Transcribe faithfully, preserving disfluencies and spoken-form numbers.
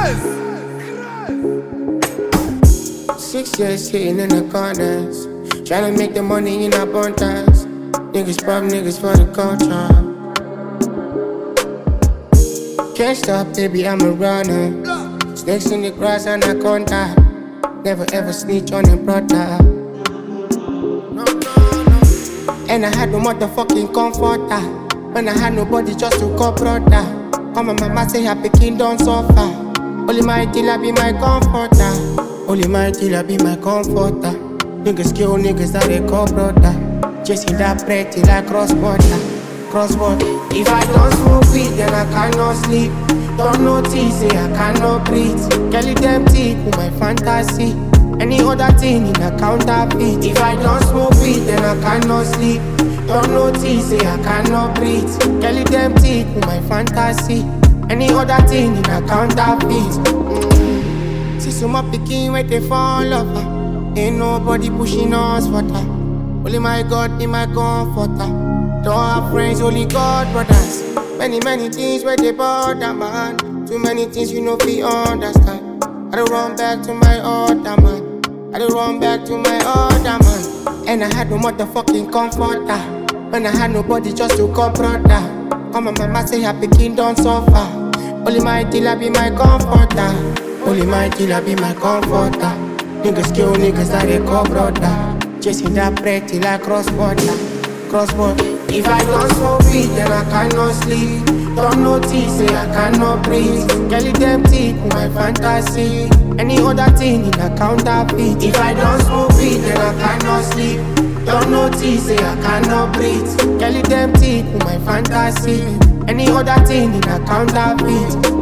Six years sitting in the corners, trying to make the money in abundance. Niggas pop niggas for the culture. Can't stop, baby, I'm a runner. Snakes in the grass, anaconda. Never ever snitch on a brother. And I had no motherfucking comforter. When I had nobody just to call brother. Come my mama say happy king don't suffer. Only my dealer be my comforter. Only my dealer be my comforter. Niggas kill niggas that they call brother. Chasing that bread till I cross border. Cross border. If I don't smoke weed, then I cannot sleep. Don't notice, say I cannot breathe. Kelly them teeth with my fantasy. Any other thing in a counterfeit. If I don't smoke weed, then I cannot sleep. Don't notice, say I cannot breathe. Kelly them teeth with my fantasy. Any other thing in a counterfeit. Mm. See some up picking where they fall off. Ain't nobody pushing us for that. Only my God be my comforter. Don't have friends, only God brothers. Many, many things where they bother, man. Too many things you know we understand. I don't run back to my other man. I don't run back to my other man. And I had no motherfucking comforter. When I had nobody just to call brother. Come on, mama say happy king don't suffer. Only my dealer be my comforter. Only my dealer be my comforter. Niggas kill niggas that they call brother. Chasing that bread till I cross border. Cross border. If I don't smoke weed, then I cannot sleep. Don't notice, say I cannot breathe. Kelly them teeth with my fantasy. Any other thing in a counterfeit. If I don't smoke weed, then I cannot sleep. Don't notice, say I cannot breathe. Kelly them teeth with my fantasy. Any other thing in a counterfeit.